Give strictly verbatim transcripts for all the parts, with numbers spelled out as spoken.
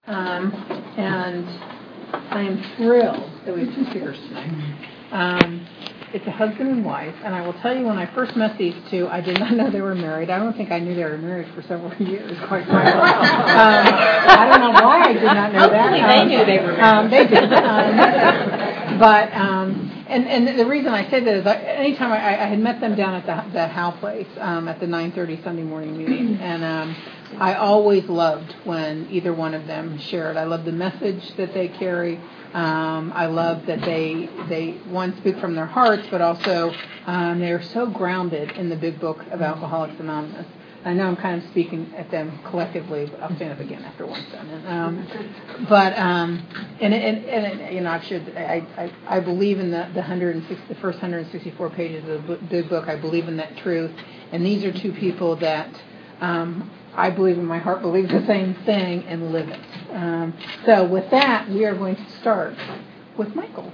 Um, and I am thrilled that we have two speakers tonight. Um, it's a husband and wife, and I will tell you, when I first met these two, I did not know they were married. I don't think I knew they were married for several years, quite frankly. um, I don't know why I did not know that. Hopefully they um, knew they were married. Um, they did. Um, but, um, and, and the reason I say that is I, anytime I, I had met them down at the, the Howe place um, at the nine thirty Sunday morning meeting, and um, I always loved when either one of them shared. I love the message that they carry. Um, I love that they, they one, speak from their hearts, but also um, they are so grounded in the big book of Alcoholics Anonymous. I know I'm kind of speaking at them collectively, but I'll stand up again after one sentence. Um, but um, and, and, and you know, I've shared, I, I I believe in the the hundred and six, the first one hundred sixty-four pages of the big book. I believe in that truth, and these are two people that um, I believe in my heart believes the same thing and live it. Um, so with that, we are going to start with Michael.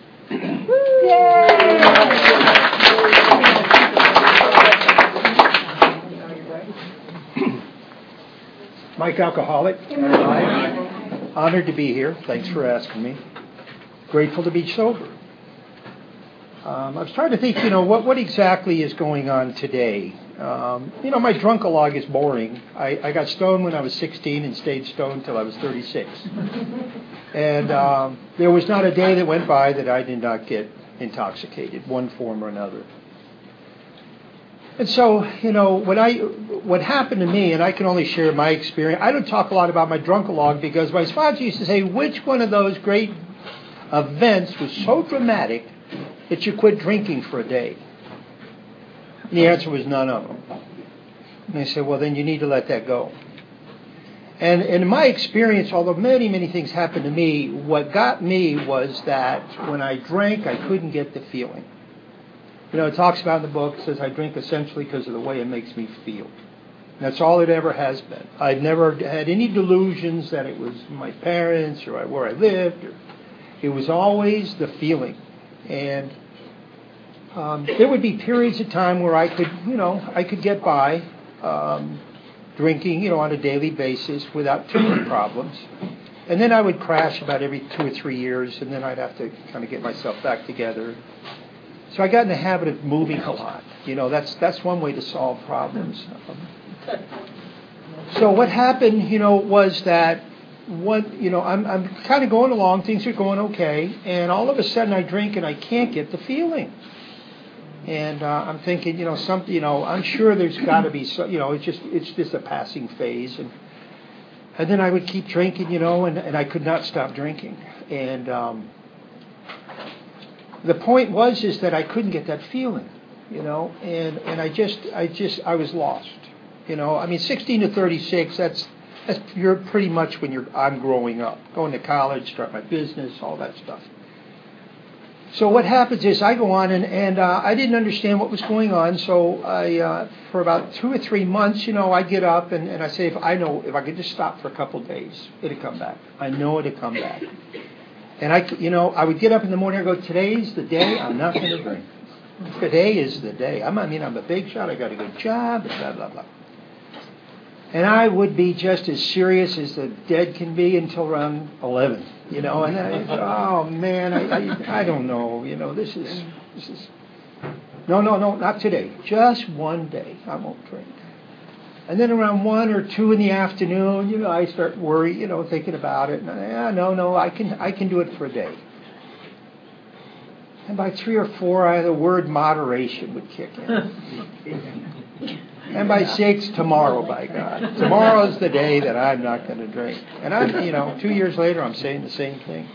Yay! Mike Alcoholic. Hi. Honored to be here. Thanks for asking me. Grateful to be sober. Um, I was trying to think, you know, what, what exactly is going on today? Um, you know, my drunkalog is boring. I, I got stoned when I was sixteen and stayed stoned till I was thirty-six. And um, there was not a day that went by that I did not get intoxicated, one form or another. And so, you know, when I, what happened to me, and I can only share my experience, I don't talk a lot about my drunkalog because my sponsor used to say, which one of those great events was so dramatic that you quit drinking for a day? And the answer was none of them. And I said, well, then you need to let that go. And, and in my experience, although many, many things happened to me, what got me was that when I drank, I couldn't get the feeling. You know, it talks about in the book, it says I drink essentially because of the way it makes me feel. And that's all it ever has been. I'd never had any delusions that it was my parents or where I lived. Or, it was always the feeling. And um, there would be periods of time where I could, you know, I could get by um, drinking, you know, on a daily basis without too many problems. And then I would crash about every two or three years, and then I'd have to kind of get myself back together. So I got in the habit of moving a lot. You know, that's that's one way to solve problems. Um, so what happened, you know, was that one, you know, I'm I'm kind of going along, things are going okay, and all of a sudden I drink and I can't get the feeling. And uh, I'm thinking, you know, something, you know, I'm sure there's got to be, so, you know, it's just it's just a passing phase, and and then I would keep drinking, you know, and, and I could not stop drinking, and. Um, The point was is that I couldn't get that feeling, you know, and, and I just I just I was lost, you know. I mean, sixteen to thirty-six, that's that's you're pretty much when you're I'm growing up, going to college, start my business, all that stuff. So what happens is I go on and and uh, I didn't understand what was going on, so I uh, for about two or three months, you know, I get up and, and I say if I know if I could just stop for a couple of days, it'd come back. I know it'd come back. And I, you know, I would get up in the morning and go, today's the day I'm not going to drink. Today is the day. I'm, I mean, I'm a big shot. I got a good job, blah, blah, blah. And I would be just as serious as the dead can be until around eleven, you know. And I, oh, man, I, I, I don't know. You know, this is, this is, no, no, no, not today. Just one day I won't drink. And then around one or two in the afternoon, you know, I start worrying, you know, thinking about it. And I, yeah, no, no, I can, I can do it for a day. And by three or four, I, the word moderation would kick in. And by six, tomorrow, by God, tomorrow's the day that I'm not going to drink. And I'm, you know, two years later, I'm saying the same thing.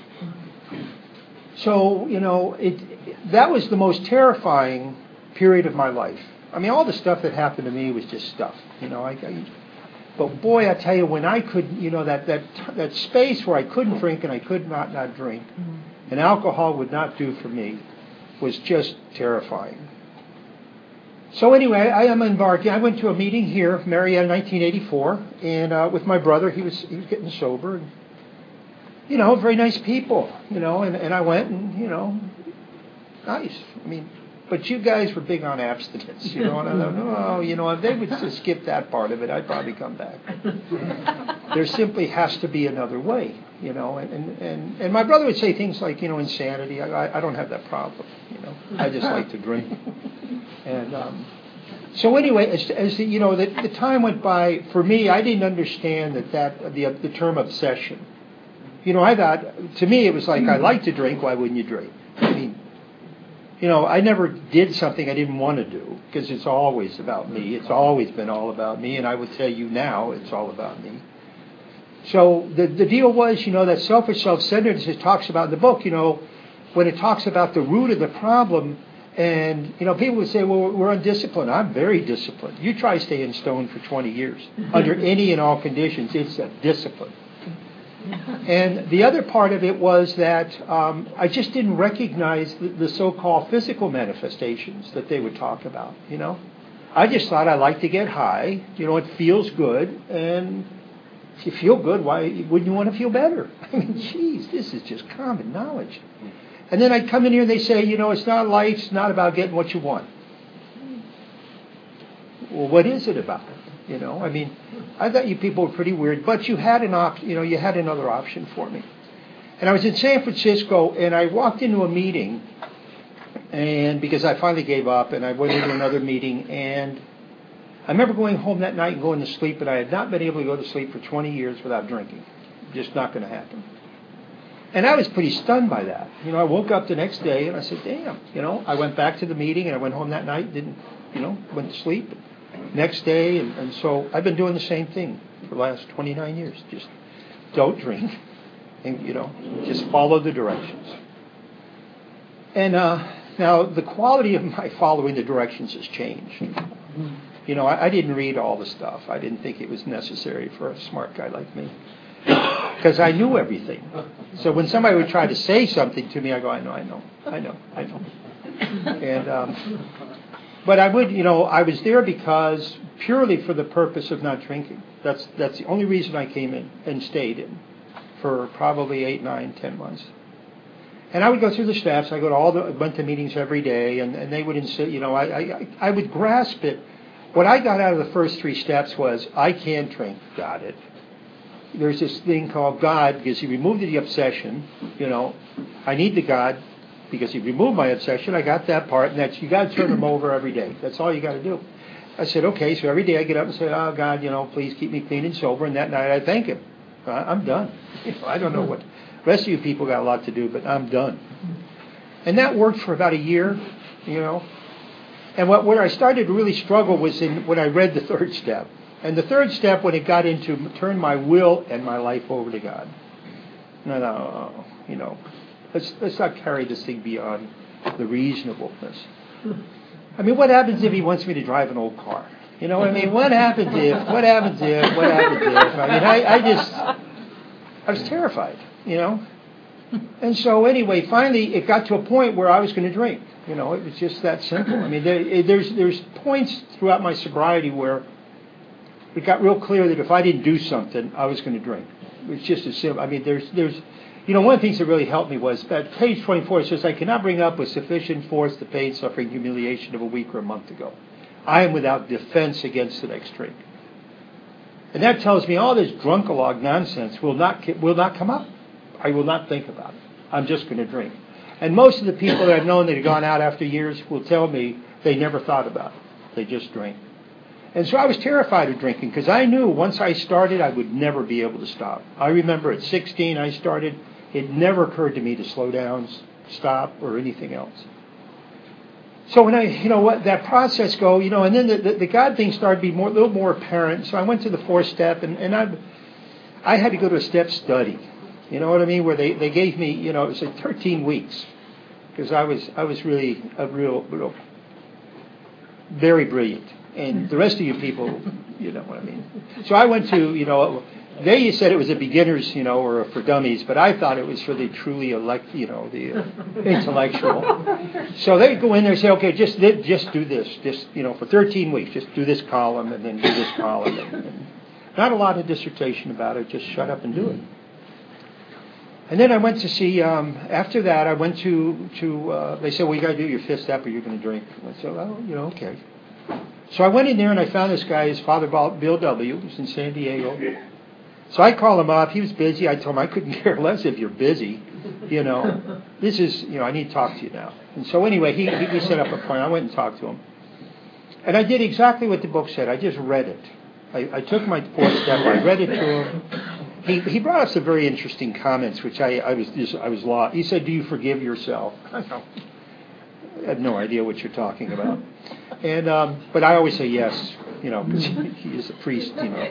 So, you know, it that was the most terrifying period of my life. I mean, all the stuff that happened to me was just stuff, you know. I, I, but boy, I tell you, when I could, you know, that that that space where I couldn't drink and I could not not drink, mm-hmm. and alcohol would not do for me, was just terrifying. So anyway, I am embarking. I went to a meeting here, Marietta, nineteen eighty-four, and uh, with my brother, he was he was getting sober, and, you know, very nice people, you know, and, and I went and, you know, nice. I mean. But you guys were big on abstinence, you know, and I thought, oh, you know, if they would just skip that part of it, I'd probably come back. there simply has to be another way, you know. And, and, and my brother would say things like, you know, insanity. I, I don't have that problem, you know. I just like to drink. And um, so anyway, as, as the, you know, the, the time went by, for me, I didn't understand that, that the, the term obsession. You know, I thought, to me, it was like, I like to drink, why wouldn't you drink? I mean, you know, I never did something I didn't want to do, because it's always about me. It's always been all about me, and I would tell you now it's all about me. So the the deal was, you know, that selfish self-centeredness it talks about in the book, you know, when it talks about the root of the problem, and, you know, people would say, well, we're undisciplined. I'm very disciplined. You try staying stoned for twenty years, under any and all conditions, it's a discipline. And the other part of it was that um, I just didn't recognize the, the so-called physical manifestations that they would talk about, you know. I just thought I like to get high, you know, it feels good, and if you feel good, why wouldn't you want to feel better? I mean, geez, this is just common knowledge. And then I'd come in here and they say, you know, it's not life, it's not about getting what you want. Well, what is it about? You know, I mean, I thought you people were pretty weird, but you had an op- you know, you had another option for me. And I was in San Francisco, and I walked into a meeting, and because I finally gave up, and I went into another meeting, and I remember going home that night and going to sleep, and I had not been able to go to sleep for twenty years without drinking. Just not going to happen. And I was pretty stunned by that. You know, I woke up the next day, and I said, damn, you know, I went back to the meeting, and I went home that night, didn't, you know, went to sleep. Next day, and, and so I've been doing the same thing for the last twenty-nine years. Just don't drink, and, you know, just follow the directions. And uh, now the quality of my following the directions has changed. You know, I, I didn't read all the stuff. I didn't think it was necessary for a smart guy like me, because I knew everything. So when somebody would try to say something to me, I go, I know, I know, I know, I know. And um, but I would, you know, I was there because purely for the purpose of not drinking. That's that's the only reason I came in and stayed in for probably eight, nine, ten months. And I would go through the steps. I go to all the went to meetings every day, and, and they would insist, you know, I, I I would grasp it. What I got out of the first three steps was I can't drink. Got it. There's this thing called God because He removed the obsession. You know, I need the God. Because He removed my obsession, I got that part, and that's you got to turn Him over every day. That's all you got to do. I said, okay, so every day I get up and say, oh, God, you know, please keep me clean and sober, and that night I thank Him. I'm done. You know, I don't know what, the rest of you people got a lot to do, but I'm done. And that worked for about a year, you know. And what where I started to really struggle was in when I read the third step. And the third step, when it got into turn my will and my life over to God. No, no, you know. Let's, let's not carry this thing beyond the reasonableness. I mean, what happens if He wants me to drive an old car? You know what I mean? What happens if, what happens if, what happens if? I mean, I, I just, I was terrified, you know? And so anyway, finally, it got to a point where I was going to drink. You know, it was just that simple. I mean, there, there's there's points throughout my sobriety where it got real clear that if I didn't do something, I was going to drink. It's just as simple. I mean, there's there's... You know, one of the things that really helped me was that page twenty-four, it says, I cannot bring up with sufficient force the pain, suffering, humiliation of a week or a month ago. I am without defense against the next drink. And that tells me all this drunkalog nonsense will not will not come up. I will not think about it. I'm just going to drink. And most of the people that I've known that have gone out after years will tell me they never thought about it. They just drank. And so I was terrified of drinking because I knew once I started, I would never be able to stop. I remember at sixteen I started. It never occurred to me to slow down, stop, or anything else. So when I, you know, what that process go, you know, and then the, the, the God thing started to be more, a little more apparent. So I went to the fourth step, and, and I, I had to go to a step study. You know what I mean? Where they, they gave me, you know, it was like thirteen weeks, because I was I was really a real, real, very brilliant, and the rest of you people, you know what I mean. So I went to, you know. They said it was a beginners, you know, or for dummies, but I thought it was for the truly elect, you know, the uh, intellectual. So they go in there and say, okay, just just do this, just, you know, for thirteen weeks, just do this column and then do this column. And, and not a lot of dissertation about it, just shut up and do it. And then I went to see, um, after that, I went to, to uh, they said, well, you got to do your fifth step or you're going to drink. And I said, oh, you know, okay. So I went in there and I found this guy, his father, Bill W., who's in San Diego. So I call him up. He was busy. I told him I couldn't care less if you're busy. You know, this is, you know, I need to talk to you now. And so anyway, he, he we set up a point. I went and talked to him. And I did exactly what the book said. I just read it. I, I took my fourth step. I read it to him. He he brought up some very interesting comments, which I, I was just, I was lost. He said, "Do you forgive yourself?" I know. I have no idea what you're talking about. And um, but I always say yes, you know, because he, he is a priest, you know.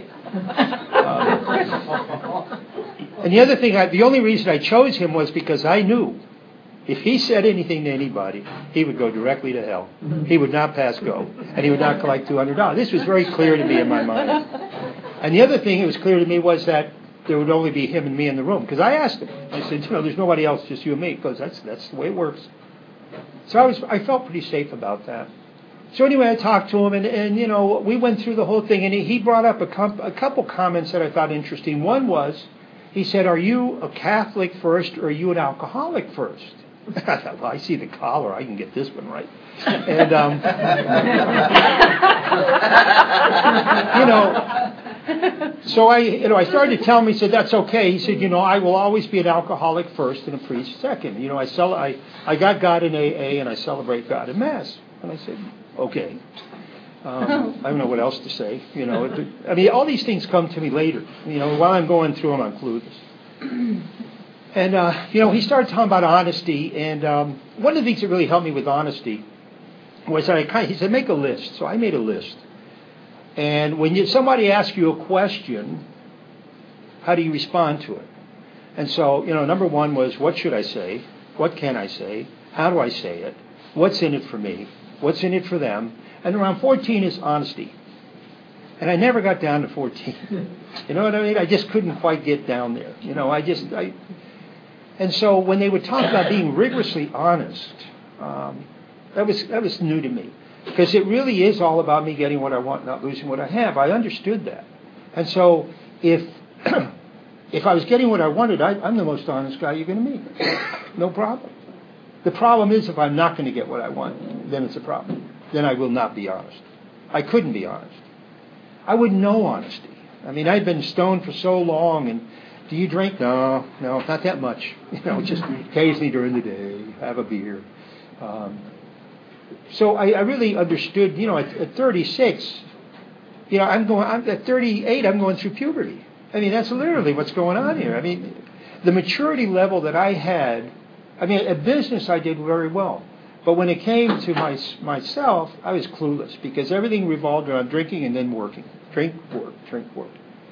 Um, and the other thing, I, the only reason I chose him was because I knew if he said anything to anybody, he would go directly to hell. He would not pass go, and he would not collect two hundred dollars. This was very clear to me in my mind. And the other thing that was clear to me was that there would only be him and me in the room. Because I asked him, I said, you know, there's nobody else, just you and me. Because that's that's the way it works. So I was, I felt pretty safe about that. So anyway, I talked to him, and, and you know, we went through the whole thing, and he, he brought up a, com- a couple comments that I thought interesting. One was, he said, "Are you a Catholic first, or are you an alcoholic first?" I thought, well, I see the collar. I can get this one right. And, um, you know, so I, you know, I started to tell him. He said, "That's okay." He said, "You know, I will always be an alcoholic first and a priest second. You know, I sell, I, I got God in A A, and I celebrate God in Mass." And I said, "Okay." Um, I don't know what else to say. You know, it, I mean, all these things come to me later. You know, while I'm going through them, I'm clueless. And, uh, you know, he started talking about honesty. And um, one of the things that really helped me with honesty was that I kind of, he said, make a list. So I made a list. And when you, somebody asks you a question, how do you respond to it? And so, you know, number one was, what should I say? What can I say? How do I say it? What's in it for me? What's in it for them? And around fourteen is honesty. And I never got down to fourteen. You know what I mean? I just couldn't quite get down there. You know, I just... I. And so when they would talk about being rigorously honest, um, that was that was new to me. Because it really is all about me getting what I want, not losing what I have. I understood that. And so if if I was getting what I wanted, I, I'm the most honest guy you're going to meet. No problem. The problem is if I'm not going to get what I want, then it's a problem. Then I will not be honest. I couldn't be honest. I wouldn't know honesty. I mean, I'd been stoned for so long, and do you drink? No, no, not that much. You know, just occasionally during the day, have a beer. Um, so I, I really understood, you know, at, at thirty-six, you know, I'm going, I'm, at thirty-eight, I'm going through puberty. I mean, that's literally what's going on here. I mean, the maturity level that I had, I mean, at business I did very well. But when it came to my, myself, I was clueless because everything revolved around drinking and then working. Drink, work, drink, work.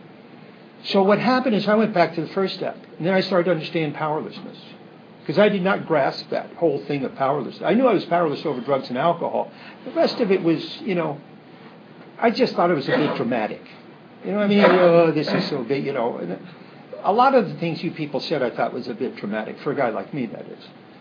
So what happened is I went back to the first step. And then I started to understand powerlessness. Because I did not grasp that whole thing of powerlessness. I knew I was powerless over drugs and alcohol. The rest of it was, you know, I just thought it was a bit dramatic. You know what I mean? Oh, this is so big, you know. And a lot of the things you people said I thought was a bit dramatic, for a guy like me, that is.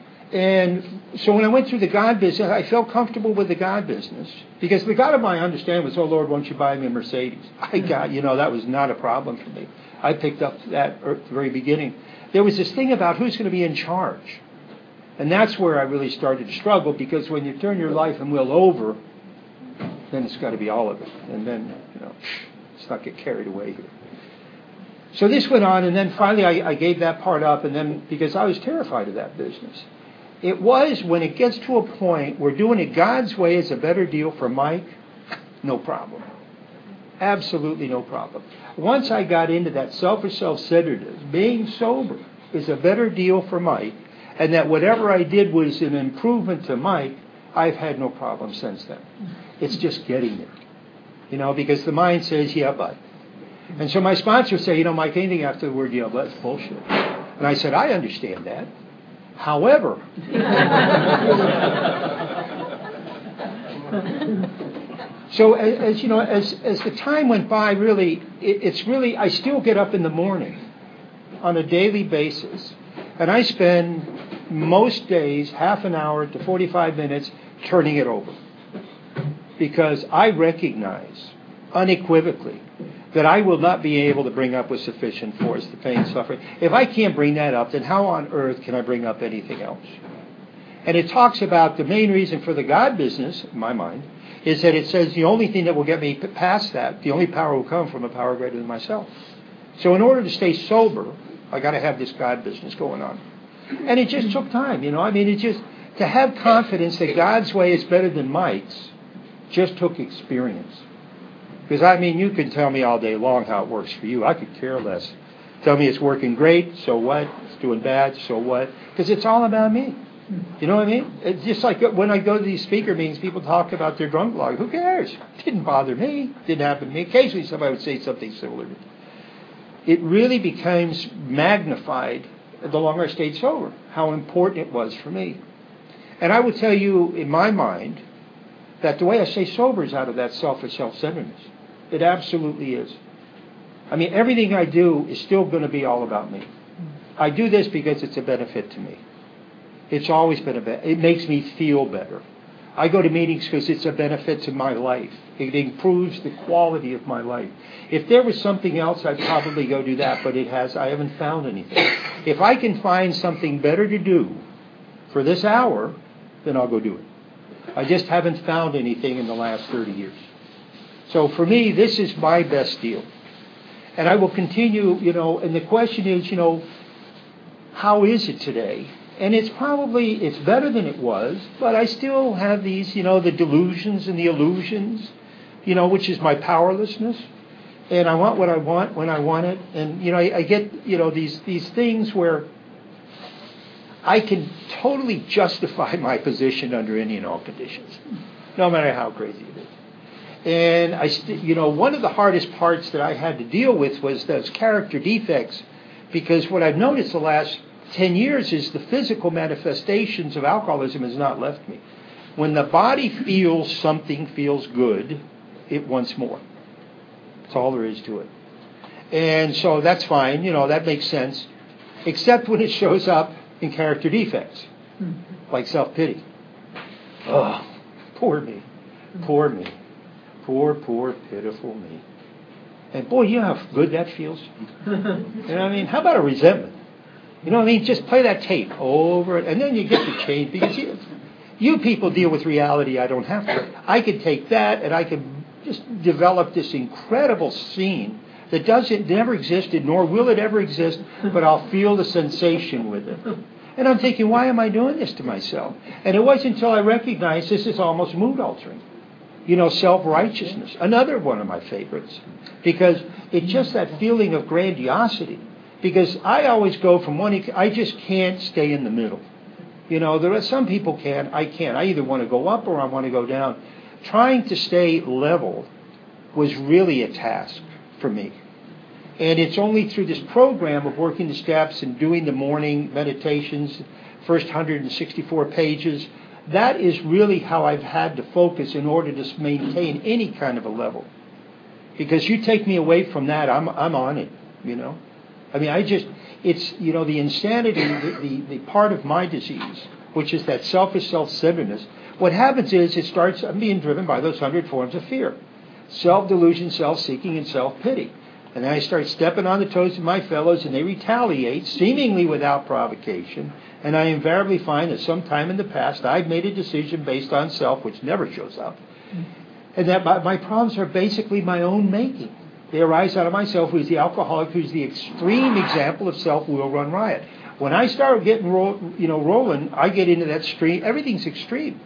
And so when I went through the God business, I felt comfortable with the God business. Because the God of my understanding was, oh, Lord, won't you buy me a Mercedes? I got, you know, that was not a problem for me. I picked up that at the very beginning. There was this thing about who's going to be in charge. And that's where I really started to struggle, because when you turn your life and will over, then it's got to be all of it. And then, you know, let's not get carried away here. So this went on, and then finally I, I gave that part up, and then because I was terrified of that business. It was when it gets to a point where doing it God's way is a better deal for Mike, no problem. Absolutely no problem. Once I got into that selfish self-centeredness, being sober is a better deal for Mike, and that whatever I did was an improvement to Mike, I've had no problem since then. It's just getting there. You know, because the mind says, yeah, but. And so my sponsor said, you know, Mike, anything after the word, yeah, but, that's bullshit. And I said, I understand that. However, so as, as you know, as as the time went by, really, it, it's really, I still get up in the morning on a daily basis, and I spend most days half an hour to forty-five minutes turning it over, because I recognize unequivocally that I will not be able to bring up with sufficient force the pain and suffering. If I can't bring that up, then how on earth can I bring up anything else? And it talks about the main reason for the God business, in my mind, is that it says the only thing that will get me past that, the only power will come from a power greater than myself. So in order to stay sober, I got to have this God business going on. And it just took time, you know. I mean, it just, to have confidence that God's way is better than Mike's, just took experience. Because, I mean, you can tell me all day long how it works for you. I could care less. Tell me it's working great, so what? It's doing bad, so what? Because it's all about me. You know what I mean? It's just like when I go to these speaker meetings, people talk about their drunk log. Who cares? It didn't bother me. It didn't happen to me. Occasionally somebody would say something similar. It really becomes magnified the longer I stayed sober, how important it was for me. And I would tell you, in my mind, that the way I stay sober is out of that selfish self-centeredness. It absolutely is. I mean, everything I do is still going to be all about me. I do this because it's a benefit to me. It's always been a benefit. It makes me feel better. I go to meetings because it's a benefit to my life. It improves the quality of my life. If there was something else, I'd probably go do that, but it has. I haven't found anything. If I can find something better to do for this hour, then I'll go do it. I just haven't found anything in the last thirty years. So for me, this is my best deal. And I will continue, you know, and the question is, you know, how is it today? And it's probably, it's better than it was, but I still have these, you know, the delusions and the illusions, you know, which is my powerlessness. And I want what I want when I want it. And, you know, I, I get, you know, these, these things where I can totally justify my position under any and all conditions, no matter how crazy it is. And, I, st- you know, one of the hardest parts that I had to deal with was those character defects, because what I've noticed the last ten years is the physical manifestations of alcoholism has not left me. When the body feels something feels good, it wants more. That's all there is to it. And so that's fine, you know, that makes sense, except when it shows up in character defects, like self-pity. Oh, poor me, poor me, poor, poor, pitiful me. And boy, you know how good that feels? You know what I mean? How about a resentment? You know what I mean? Just play that tape over it, and then you get to change, because you, you people deal with reality. I don't have to. I could take that, and I could just develop this incredible scene that doesn't, never existed, nor will it ever exist, but I'll feel the sensation with it. And I'm thinking, why am I doing this to myself? And it wasn't until I recognized this is almost mood altering. You know, self-righteousness, another one of my favorites, because it's just that feeling of grandiosity. Because I always go from one, I just can't stay in the middle. You know, there are some people can, I can't. I either want to go up or I want to go down. Trying to stay level was really a task for me. And it's only through this program of working the steps and doing the morning meditations, first one hundred sixty-four pages, that is really how I've had to focus in order to maintain any kind of a level. Because you take me away from that, I'm I'm on it, you know. I mean, I just, it's, you know, the insanity, the, the, the part of my disease, which is that selfish self-centeredness. What happens is it starts, I'm being driven by those hundred forms of fear. Self-delusion, self-seeking, and self-pity. And then I start stepping on the toes of my fellows, and they retaliate, seemingly without provocation. And I invariably find that sometime in the past, I've made a decision based on self, which never shows up. And that my, my problems are basically my own making. They arise out of myself, who's the alcoholic, who's the extreme example of self-will run riot. When I start getting roll, you know, rolling, I get into that stream. Everything's extreme.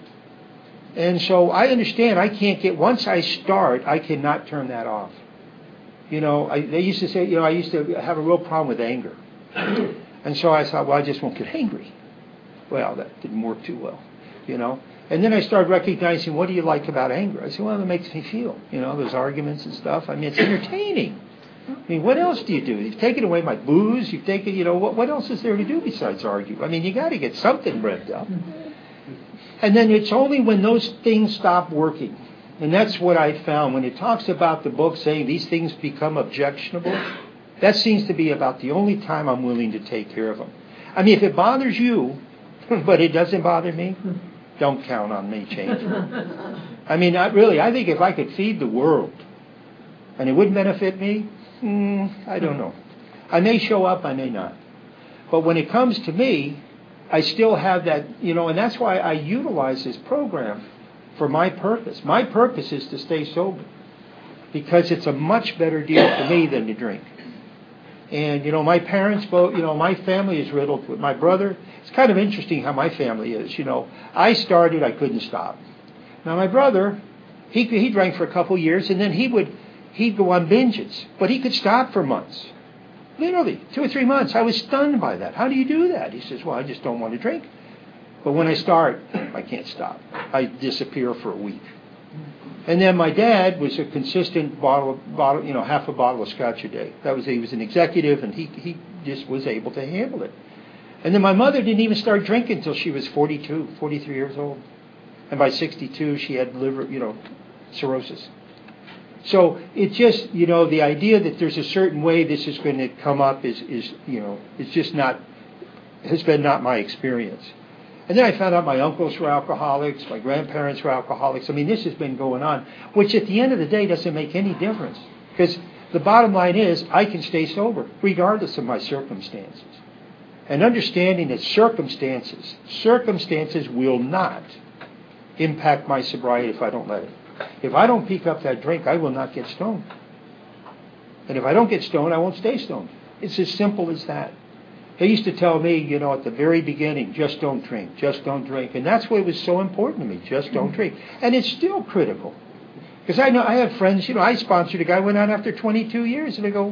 And so I understand I can't get, once I start, I cannot turn that off. You know, I, they used to say, you know, I used to have a real problem with anger. And so I thought, well, I just won't get angry. Well, that didn't work too well, you know. And then I started recognizing, what do you like about anger? I said, well, it makes me feel, you know, those arguments and stuff. I mean, it's entertaining. I mean, what else do you do? You've taken away my booze. You've taken, you know, what, what else is there to do besides argue? I mean, you got to get something revved up. And then it's only when those things stop working. And that's what I found. When it talks about the book saying these things become objectionable, that seems to be about the only time I'm willing to take care of them. I mean, if it bothers you, but it doesn't bother me, don't count on me changing. I mean, not really. I think if I could feed the world and it wouldn't benefit me, mm, I don't know. I may show up, I may not. But when it comes to me, I still have that, you know, and that's why I utilize this program for my purpose. My purpose is to stay sober, because it's a much better deal for me than to drink. And, you know, my parents both, you know, my family is riddled with my brother. It's kind of interesting how my family is, you know. I started, I couldn't stop. Now, my brother, he he drank for a couple years, and then he would, he'd go on binges. But he could stop for months. Literally, two or three months. I was stunned by that. How do you do that? He says, well, I just don't want to drink. But when I start, I can't stop. I disappear for a week. And then my dad was a consistent bottle, bottle, you know, half a bottle of scotch a day. That was he was an executive, and he he just was able to handle it. And then my mother didn't even start drinking until she was forty-two, forty-three years old, and by sixty-two she had liver, you know, cirrhosis. So it just, you know, the idea that there's a certain way this is going to come up is is you know, it's just not has been not my experience. And then I found out my uncles were alcoholics, my grandparents were alcoholics. I mean, this has been going on, which at the end of the day doesn't make any difference. Because the bottom line is I can stay sober regardless of my circumstances. And understanding that circumstances, circumstances will not impact my sobriety if I don't let it. If I don't pick up that drink, I will not get stoned. And if I don't get stoned, I won't stay stoned. It's as simple as that. They used to tell me, you know, at the very beginning, just don't drink, just don't drink. And that's why it was so important to me, just don't drink. And it's still critical. Because I know I have friends, you know, I sponsored a guy, went out after twenty-two years, and I go,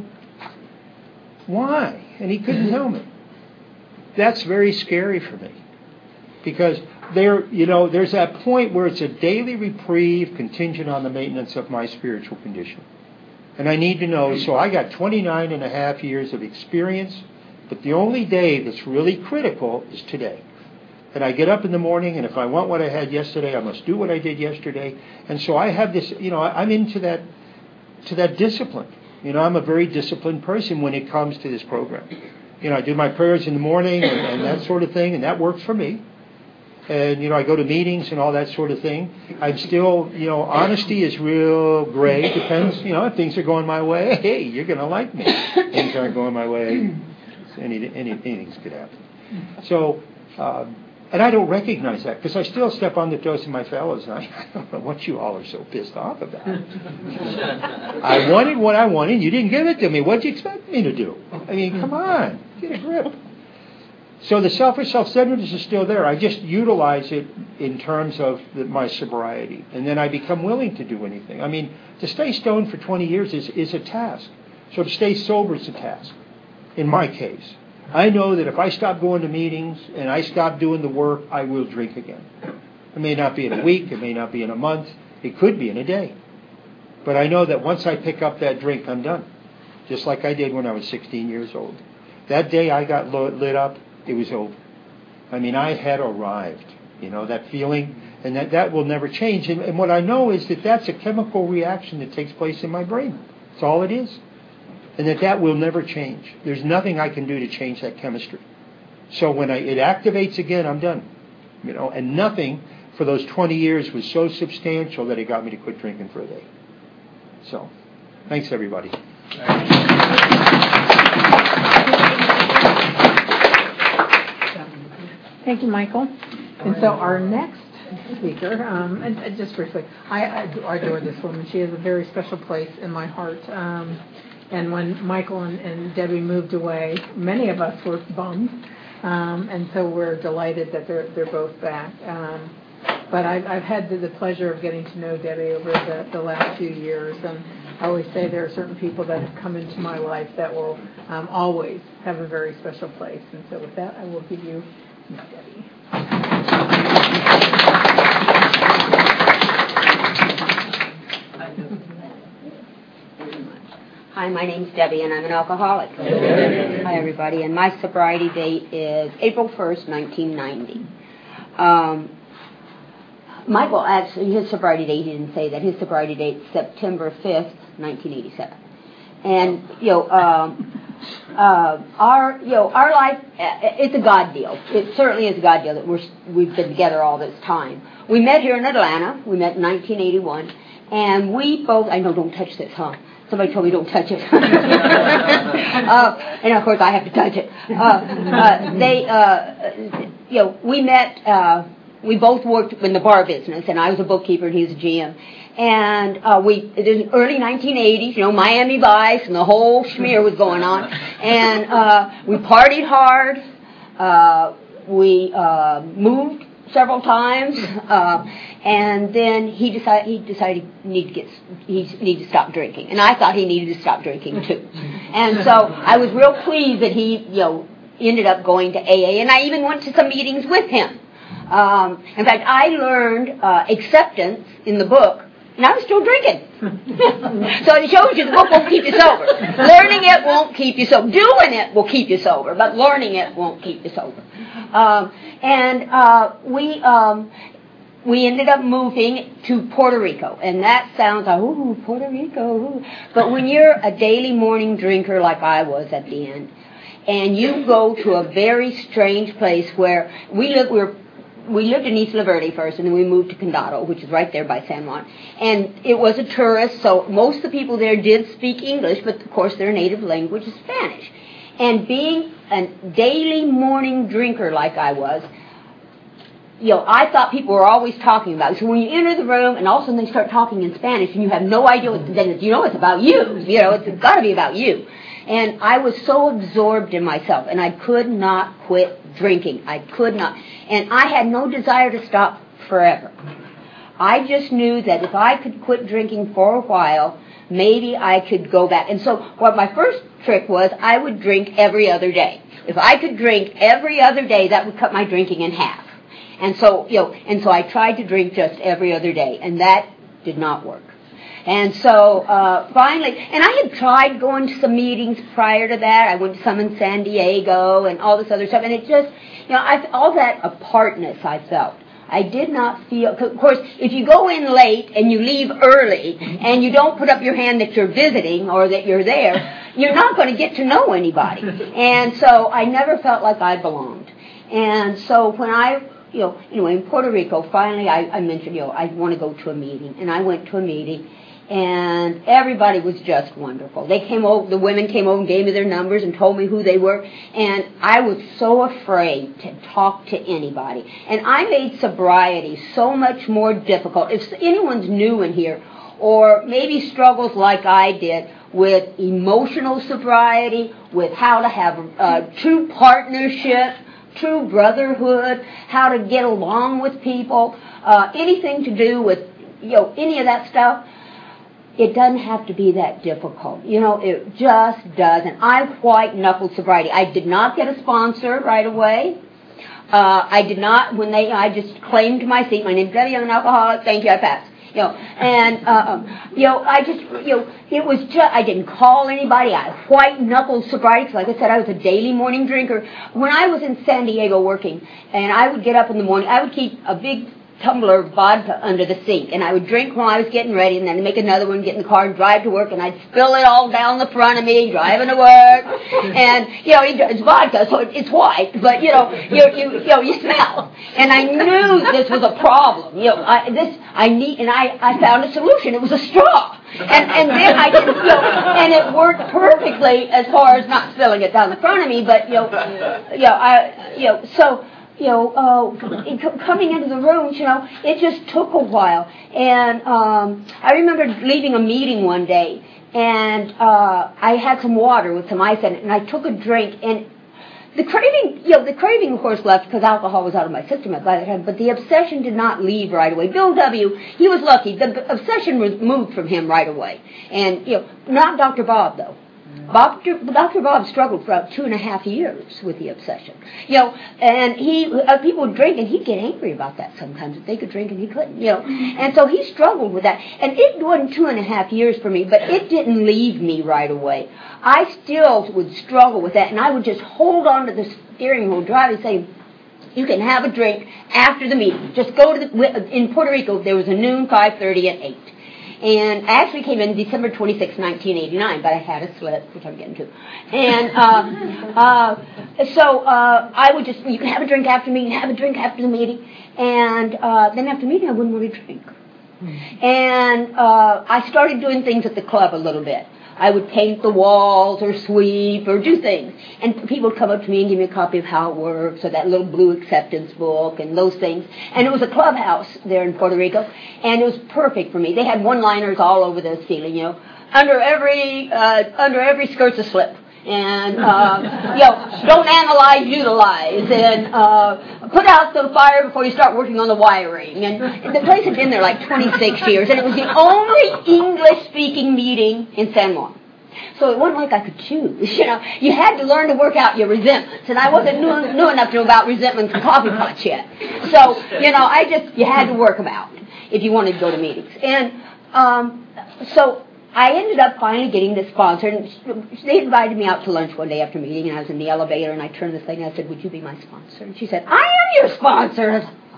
why? And he couldn't tell me. That's very scary for me. Because there, you know, there's that point where it's a daily reprieve contingent on the maintenance of my spiritual condition. And I need to know, so I got twenty-nine and a half years of experience. But the only day that's really critical is today. And I get up in the morning, and if I want what I had yesterday, I must do what I did yesterday. And so I have this, you know, I'm into that, to that discipline. You know, I'm a very disciplined person when it comes to this program. You know, I do my prayers in the morning and, and that sort of thing, and that works for me. And, you know, I go to meetings and all that sort of thing. I'm still, you know, honesty is real gray. Depends, you know, if things are going my way, hey, you're going to like me. Things aren't going my way. Any, any, anything could happen. So, um, and I don't recognize that because I still step on the toes of my fellows. And I, I don't know what you all are so pissed off about. I wanted what I wanted. You didn't give it to me. What do you expect me to do? I mean, come on, get a grip. So the selfish self-centeredness is still there. I just utilize it in terms of the, my sobriety, and then I become willing to do anything. I mean, to stay stoned for twenty years is, is a task. So to stay sober is a task. In my case, I know that if I stop going to meetings and I stop doing the work, I will drink again. It may not be in a week, it may not be in a month, it could be in a day. But I know that once I pick up that drink, I'm done. Just like I did when I was sixteen years old. That day I got lit up, it was over. I mean, I had arrived, you know, that feeling, and that, that will never change. And, and what I know is that that's a chemical reaction that takes place in my brain. That's all it is. And that that will never change. There's nothing I can do to change that chemistry. So when I, it activates again, I'm done. You know, and nothing for those twenty years was so substantial that it got me to quit drinking for a day. So, thanks everybody. Thank you, Michael. And so our next speaker, um, and, and just briefly, I, I adore this woman. She has a very special place in my heart. Um, And when Michael and, and Debbie moved away, many of us were bummed, um, and so we're delighted that they're they're both back. Um, but I've, I've had the, the pleasure of getting to know Debbie over the, the last few years, and I always say there are certain people that have come into my life that will um, always have a very special place. And so with that, I will give you Miz Debbie. Hi, my name's Debbie, and I'm an alcoholic. Hi, everybody. And my sobriety date is April first, nineteen ninety. Um, Michael, actually, his sobriety date, he didn't say that. His sobriety date is September fifth, nineteen eighty-seven. And, you know, um, uh, our, you know, our life, it's a God deal. It certainly is a God deal that we're, we've been together all this time. We met here in Atlanta. We met in nineteen eighty-one. And we both, I know, don't touch this, huh? Somebody told me don't touch it. uh, and, of course, I have to touch it. Uh, uh, they, uh, you know, we met uh, we both worked in the bar business, and I was a bookkeeper and he was a G M. And uh, we, it was early nineteen eighties, you know, Miami Vice and the whole schmear was going on. And uh, we partied hard. Uh, we uh, moved several times. Uh, and then he decided he decided he needed to get he needed to stop drinking, and I thought he needed to stop drinking too. And so I was real pleased that he, you know, ended up going to A A, and I even went to some meetings with him. Um, in fact, I learned uh, acceptance in the book. And I was still drinking. So it shows you the book won't keep you sober. Learning it won't keep you sober. Doing it will keep you sober, but learning it won't keep you sober. Um, and uh, we um, we ended up moving to Puerto Rico. And that sounds like, ooh, Puerto Rico. Ooh. But when you're a daily morning drinker like I was at the end, and you go to a very strange place where we live, we were We lived in Isla Verde first, and then we moved to Condado, which is right there by San Juan. And it was a tourist, so most of the people there did speak English, but of course their native language is Spanish. And being a daily morning drinker like I was, you know, I thought people were always talking about it. So when you enter the room, and all of a sudden they start talking in Spanish, and you have no idea what, then you know it's about you. You know, it's got to be about you. And I was so absorbed in myself, and I could not quit drinking. I could not. And I had no desire to stop forever. I just knew that if I could quit drinking for a while, maybe I could go back. And so what my first trick was, I would drink every other day. If I could drink every other day, that would cut my drinking in half. And so, you know, and so I tried to drink just every other day, and that did not work. And so uh, finally, and I had tried going to some meetings prior to that. I went to some in San Diego and all this other stuff, and it just, you know, I, all that apartness I felt. I did not feel, of course, if you go in late and you leave early and you don't put up your hand that you're visiting or that you're there, you're not going to get to know anybody. And so I never felt like I belonged. And so when I, you know, anyway, in Puerto Rico, finally I, I mentioned, you know, I want to go to a meeting. And I went to a meeting. And everybody was just wonderful. They came over, the women came over and gave me their numbers and told me who they were. And I was so afraid to talk to anybody. And I made sobriety so much more difficult. If anyone's new in here, or maybe struggles like I did with emotional sobriety, with how to have uh, true partnership, true brotherhood, how to get along with people, uh, anything to do with, you know, any of that stuff, it doesn't have to be that difficult. You know, it just doesn't. I white-knuckled sobriety. I did not get a sponsor right away. Uh, I did not, when they, I just claimed my seat. My name's Debbie, I'm an alcoholic. Thank you, I passed. You know, and, uh, you know, I just, you know, it was just, I didn't call anybody. I white-knuckled sobriety, because like I said, I was a daily morning drinker. When I was in San Diego working, and I would get up in the morning, I would keep a big tumbler of vodka under the sink, and I would drink while I was getting ready, and then make another one, get in the car and drive to work, and I'd spill it all down the front of me, driving to work, and, you know, it's vodka, so it's white, but, you know, you, you, you know, you smell, and I knew this was a problem, you know, I, this, I need, and I, I found a solution, it was a straw, and, and then I didn't, you know, and it worked perfectly as far as not spilling it down the front of me, but, you know, you know, I, you know, so, you know, uh, coming into the rooms, you know, it just took a while. And um, I remember leaving a meeting one day, and uh, I had some water with some ice in it, and I took a drink, and the craving, you know, the craving, of course, left because alcohol was out of my system by that time, but the obsession did not leave right away. Bill W., he was lucky. The obsession was moved from him right away. And, you know, not Doctor Bob, though. Bob, Doctor Bob struggled for about two and a half years with the obsession. You know, and he, uh, people would drink, and he'd get angry about that sometimes, that they could drink and he couldn't, you know. And so he struggled with that. And it wasn't two and a half years for me, but it didn't leave me right away. I still would struggle with that, and I would just hold on to the steering wheel, drive and say, you can have a drink after the meeting. Just go to the, in Puerto Rico, there was a noon, five thirty, and eight. And I actually came in December twenty-sixth, nineteen eighty-nine, but I had a slip, which I'm getting to. And uh, uh, so uh, I would just, you can have a drink after the meeting, have a drink after the meeting. And uh, then after the meeting, I wouldn't really drink. And uh, I started doing things at the club a little bit. I would paint the walls or sweep or do things. And people would come up to me and give me a copy of How It Works or that little blue acceptance book and those things. And it was a clubhouse there in Puerto Rico, and it was perfect for me. They had one-liners all over the ceiling, you know. Under every, uh, under every skirt's a slip. And, uh, you know, don't analyze, utilize, and uh, put out the fire before you start working on the wiring. And the place had been there like twenty-six years, and it was the only English-speaking meeting in San Juan. So it wasn't like I could choose, you know. You had to learn to work out your resentments, and I wasn't new, new enough to know about resentments and coffee pots yet. So, you know, I just, you had to work them out if you wanted to go to meetings. And um, so I ended up finally getting this sponsor, and they invited me out to lunch one day after meeting, and I was in the elevator, and I turned the thing, and I said, would you be my sponsor? And she said, I am your sponsor. And I said,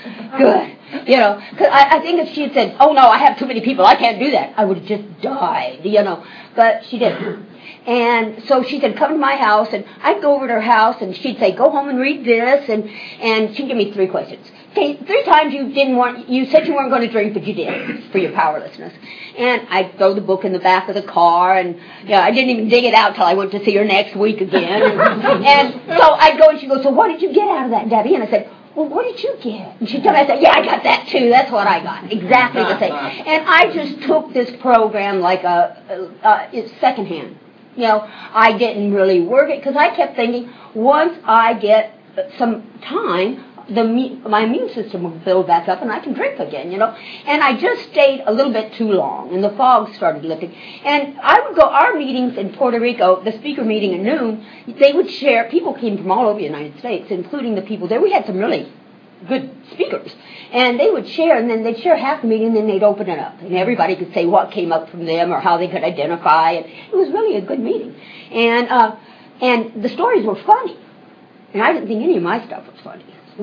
good. You know, because I, I think if she had said, oh, no, I have too many people, I can't do that, I would have just died, you know. But she didn't. And so she said, come to my house, and I'd go over to her house, and she'd say, go home and read this, and, and she'd give me three questions. Okay, three times you didn't want, you said you weren't going to drink, but you did, for your powerlessness. And I'd throw the book in the back of the car, and, you know, I didn't even dig it out till I went to see her next week again. And, and so I'd go, and she'd go, so what did you get out of that, Debbie? And I said, well, what did you get? And she told me, I said, yeah, I got that too. That's what I got. Exactly the same. And I just took this program like a, a, a it's secondhand. You know, I didn't really work it because I kept thinking, once I get some time, the my immune system will build back up and I can drink again, you know. And I just stayed a little bit too long, and the fog started lifting. And I would go, our meetings in Puerto Rico, the speaker meeting at noon, they would share, people came from all over the United States, including the people there. We had some really good speakers. And they would share, and then they'd share half the meeting, and then they'd open it up. And everybody could say what came up from them or how they could identify. And it was really a good meeting. And, uh, and the stories were funny. And I didn't think any of my stuff was funny.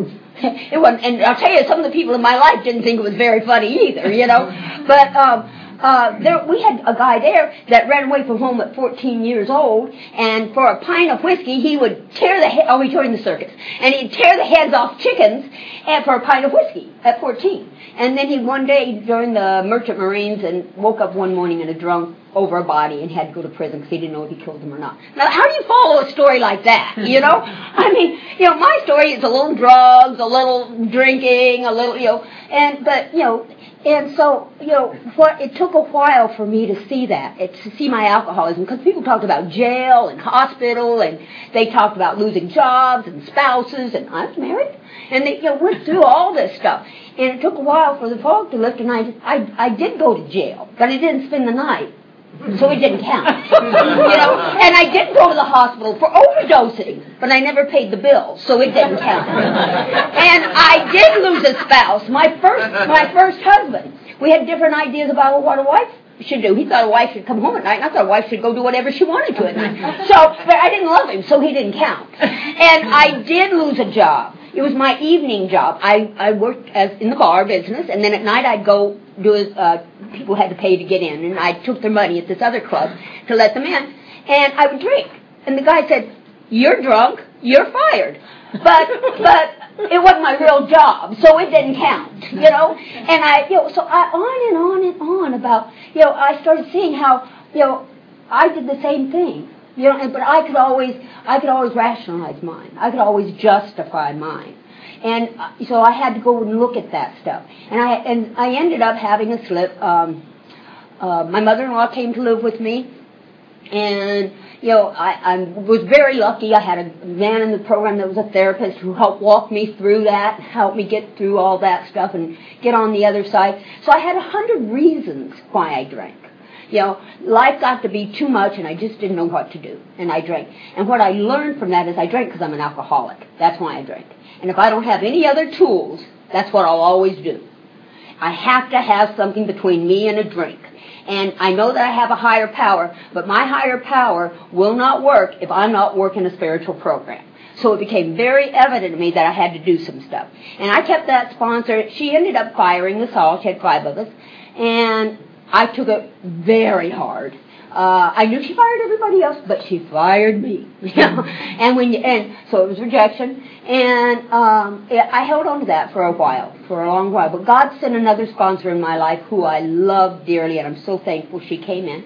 It wasn't, and I'll tell you, some of the people in my life didn't think it was very funny either, you know. But um, uh, there, we had a guy there that ran away from home at fourteen years old, and for a pint of whiskey, he would tear the head. Oh, he joined the circus, and he'd tear the heads off chickens, and for a pint of whiskey at fourteen. And then he one day joined the Merchant Marines and woke up one morning in a drunk over a body and had to go to prison because he didn't know if he killed them or not. Now, how do you follow a story like that, you know? I mean, you know, my story is a little drugs, a little drinking, a little, you know, and, but, you know, and so, you know, what, it took a while for me to see that, it, to see my alcoholism, because people talked about jail and hospital, and they talked about losing jobs and spouses, and I was married, and they, you know, went through all this stuff. And it took a while for the fog to lift, and I, I, I did go to jail, but I didn't spend the night. So it didn't count, you know. And I did go to the hospital for overdosing, but I never paid the bill, so it didn't count. And I did lose a spouse, my first, my first husband. We had different ideas about what a wife should do. He thought a wife should come home at night, and I thought a wife should go do whatever she wanted to at night. So, but I didn't love him, so he didn't count. And I did lose a job. It was my evening job. I, I worked as in the bar business, and then at night I'd go do it. Uh, people had to pay to get in, and I took their money at this other club to let them in, and I would drink. And the guy said, "You're drunk. You're fired." But but it wasn't my real job, so it didn't count, you know. And I, you know, so I on and on and on about, you know, I started seeing how, you know, I did the same thing. You know, but I could always, I could always rationalize mine. I could always justify mine, and so I had to go and look at that stuff. And I and I ended up having a slip. Um, uh, my mother-in-law came to live with me, and you know, I, I was very lucky. I had a man in the program that was a therapist who helped walk me through that, help me get through all that stuff, and get on the other side. So I had a hundred reasons why I drank. You know, life got to be too much, and I just didn't know what to do, and I drank. And what I learned from that is I drank because I'm an alcoholic. That's why I drank. And if I don't have any other tools, that's what I'll always do. I have to have something between me and a drink. And I know that I have a higher power, but my higher power will not work if I'm not working a spiritual program. So it became very evident to me that I had to do some stuff. And I kept that sponsor. She ended up firing us all. She had five of us. And I took it very hard. Uh, I knew she fired everybody else, but she fired me. You know? and when you, and so it was rejection. And um, it, I held on to that for a while, for a long while. But God sent another sponsor in my life who I love dearly, and I'm so thankful she came in.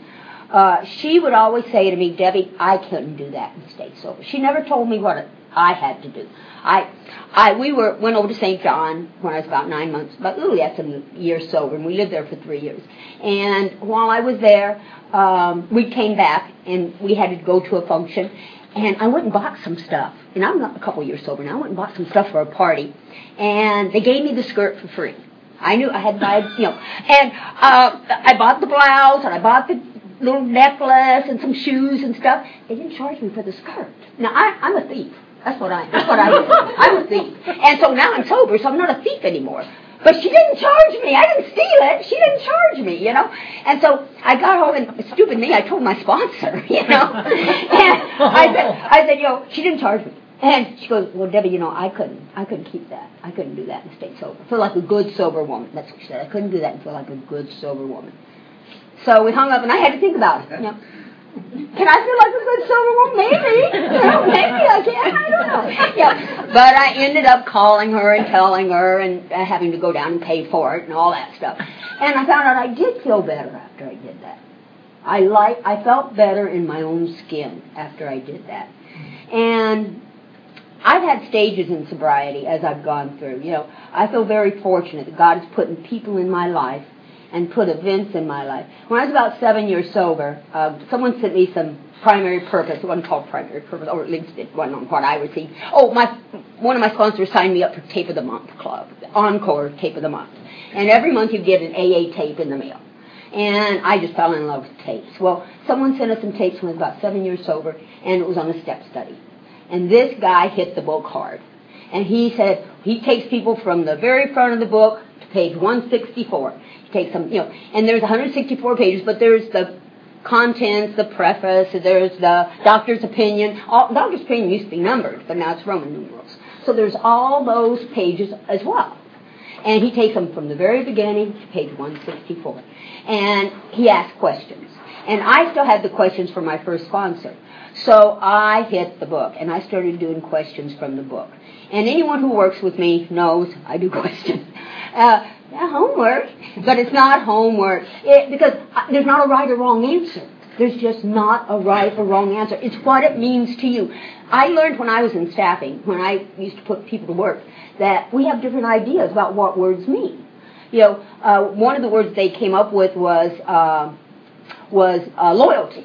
uh, she would always say to me, Debbie, I couldn't do that and stay sober. She never told me what I had to do. I, I, we were went over to Saint John when I was about nine months, about ooh, less than a year sober, and we lived there for three years. And while I was there, um, we came back, and we had to go to a function, and I went and bought some stuff. And I'm a couple years sober now. I went and bought some stuff for a party, and they gave me the skirt for free. I knew I had to buy, you know, and uh, I bought the blouse, and I bought the little necklace and some shoes and stuff. They didn't charge me for the skirt. Now, I, I'm a thief. That's what I, that's what I am. I'm a thief. And so now I'm sober, so I'm not a thief anymore. But she didn't charge me. I didn't steal it. She didn't charge me, you know. And so I got home, and stupid me, I told my sponsor, you know. And I said, I said, you know, she didn't charge me. And she goes, well, Debbie, you know, I couldn't, I couldn't keep that. I couldn't do that and stay sober. I feel like a good sober woman. That's what she said. I couldn't do that and feel like a good sober woman. So we hung up, and I had to think about it. You know, can I feel like a good sober woman? Maybe. You know, maybe I can. I don't know. Yeah. But I ended up calling her and telling her and uh, having to go down and pay for it and all that stuff. And I found out I did feel better after I did that. I like. I felt better in my own skin after I did that. And I've had stages in sobriety as I've gone through. You know, I feel very fortunate that God has put people in my life and put events in my life. When I was about seven years sober, uh, someone sent me some primary purpose. It wasn't called primary purpose, or at least it wasn't on what I received. Oh, my one of my sponsors signed me up for Tape of the Month Club, Encore Tape of the Month. And every month you get an A A tape in the mail. And I just fell in love with tapes. Well, someone sent us some tapes when I was about seven years sober, and it was on a step study. And this guy hit the book hard. And he said he takes people from the very front of the book to page one sixty-four. Take some, you know, and there's one hundred sixty-four pages, but there's the contents, the preface, there's the doctor's opinion. All, doctor's opinion used to be numbered, but now it's Roman numerals. So there's all those pages as well. And he takes them from the very beginning to page one sixty-four. And he asks questions. And I still had the questions from my first sponsor. So I hit the book, and I started doing questions from the book. And anyone who works with me knows I do questions. Uh, Yeah, homework, but it's not homework it, because there's not a right or wrong answer. There's just not a right or wrong answer. It's what it means to you. I learned when I was in staffing, when I used to put people to work, that we have different ideas about what words mean. You know, uh, one of the words they came up with was uh, was uh, loyalty.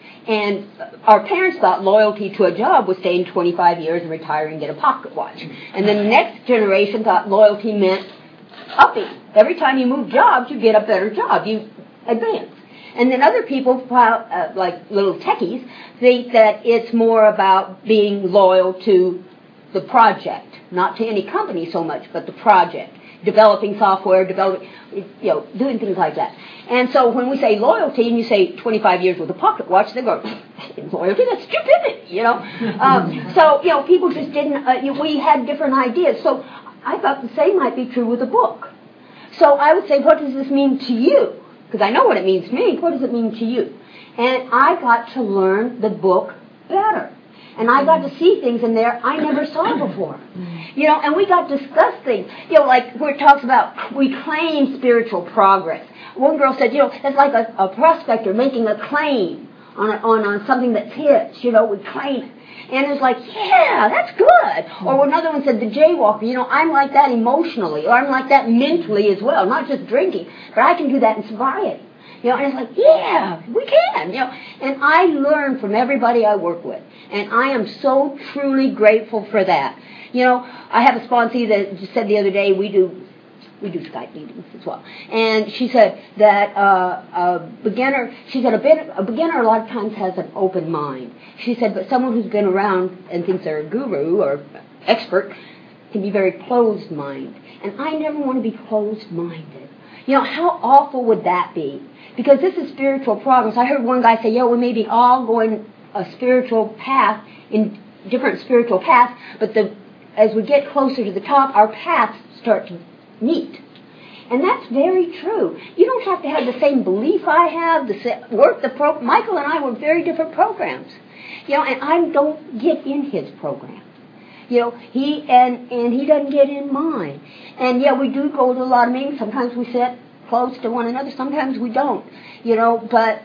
And our parents thought loyalty to a job was staying twenty-five years and retiring and get a pocket watch. And then the next generation thought loyalty meant upping. Every time you move jobs, you get a better job. You advance. And then other people, uh, like little techies, think that it's more about being loyal to the project, not to any company so much, but the project, developing software, developing, you know, doing things like that. And so when we say loyalty, and you say twenty-five years with a pocket watch, they go, loyalty, that's stupidity, you know. Um, so, you know, people just didn't, uh, you know, we had different ideas. So I thought the same might be true with a book. So I would say, what does this mean to you? Because I know what it means to me. What does it mean to you? And I got to learn the book better. And I got to see things in there I never saw before. You know, and we got to discuss things. You know, like where it talks about we claim spiritual progress. One girl said, you know, it's like a, a prospector making a claim on, a, on on something that's his. You know, we claim it. And it's like, yeah, that's good. Or another one said, the jaywalker, you know, I'm like that emotionally, or I'm like that mentally as well, not just drinking, but I can do that in sobriety. You know, and it's like, yeah, we can, you know. And I learn from everybody I work with, and I am so truly grateful for that. You know, I have a sponsee that just said the other day, we do We do Skype meetings as well. And she said that uh, a beginner, she said a, bit, a beginner a lot of times has an open mind. She said, but someone who's been around and thinks they're a guru or expert can be very closed-minded. And I never want to be closed-minded. You know, how awful would that be? Because this is spiritual progress. I heard one guy say, yeah, we may be all going a spiritual path, in different spiritual paths, but the as we get closer to the top, our paths start to meet. And that's very true. You don't have to have the same belief I have, the same work, the pro- Michael and I were very different programs. You know, and I don't get in his program. You know, he and, and he doesn't get in mine. And yeah, we do go to a lot of meetings. Sometimes we sit close to one another. Sometimes we don't. You know, but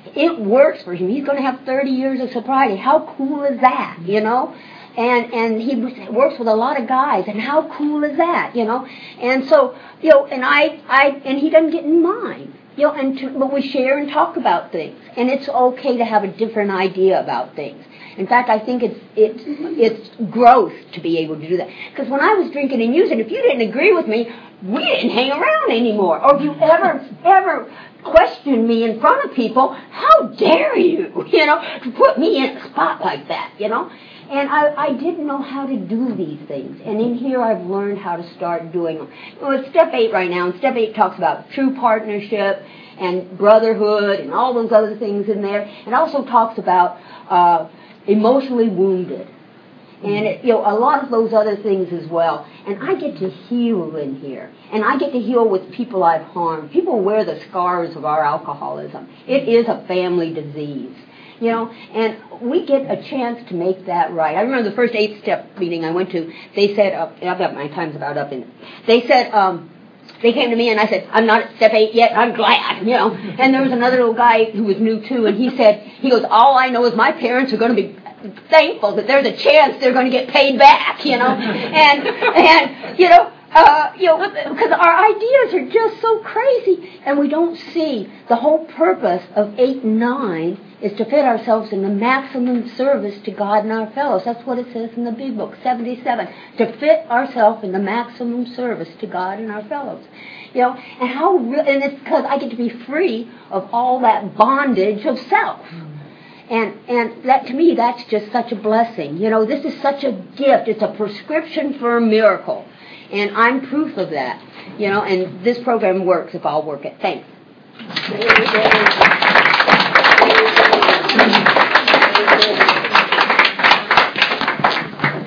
it works for him. He's going to have thirty years of sobriety. How cool is that, you know? And and he works with a lot of guys, and how cool is that, you know? And so, you know, and I, I and he doesn't get in mine, you know, and to, but we share and talk about things. And it's okay to have a different idea about things. In fact, I think it's it's it's growth to be able to do that. Because when I was drinking and using, if you didn't agree with me, we didn't hang around anymore. Or if you ever ever questioned me in front of people, how dare you, you know, to put me in a spot like that, you know? And I, I didn't know how to do these things. And in here I've learned how to start doing them. Well, it's step eight right now, and step eight talks about true partnership and brotherhood and all those other things in there. It also talks about uh, emotionally wounded. And, it, you know, a lot of those other things as well. And I get to heal in here. And I get to heal with people I've harmed. People wear the scars of our alcoholism. It is a family disease. You know, and we get a chance to make that right. I remember the first eight-step meeting I went to, they said, uh, I've got my time's about up in it. They said, um, they came to me and I said, I'm not at step eight yet, I'm glad, you know. And there was another little guy who was new too, and he said, he goes, all I know is my parents are going to be thankful that there's a chance they're going to get paid back, you know. And, and you know, Uh, you know, because our ideas are just so crazy, and we don't see the whole purpose of eight and nine is to fit ourselves in the maximum service to God and our fellows. That's what it says in the big book, seventy-seven, to fit ourselves in the maximum service to God and our fellows. You know, and how, re- and it's because I get to be free of all that bondage of self. And and that, to me, that's just such a blessing. You know, this is such a gift. It's a prescription for a miracle. And I'm proof of that, you know, and this program works if I'll work it. Thanks.